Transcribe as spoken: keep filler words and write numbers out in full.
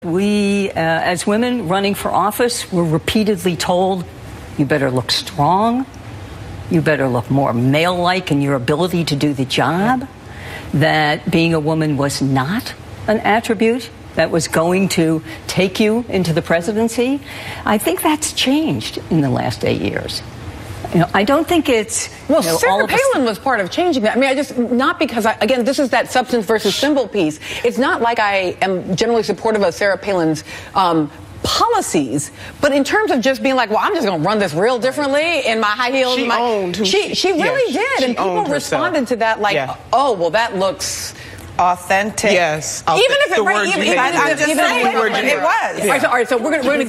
We, uh, as women running for office, were repeatedly told, you better look strong, you better look more male-like in your ability to do the job, that being a woman was not an attribute that was going to take you into the presidency. I think that's changed in the last eight years. You know, I don't think it's... Well, you know, Sarah all of Palin was part of changing that. I mean, I just, not because, I, again, this is that substance versus symbol piece. It's not like I am generally supportive of Sarah Palin's um, policies, but in terms of just being like, well, I'm just going to run this real differently in my high heels. She my, owned who she, she, she really yeah, did, she and people responded to that like, yeah. oh, well, that looks... authentic. Yes. Even if it, the right, word even, you even, hate. even, I'm just even saying, if it was. Yeah. All right, so, all right, so we're going to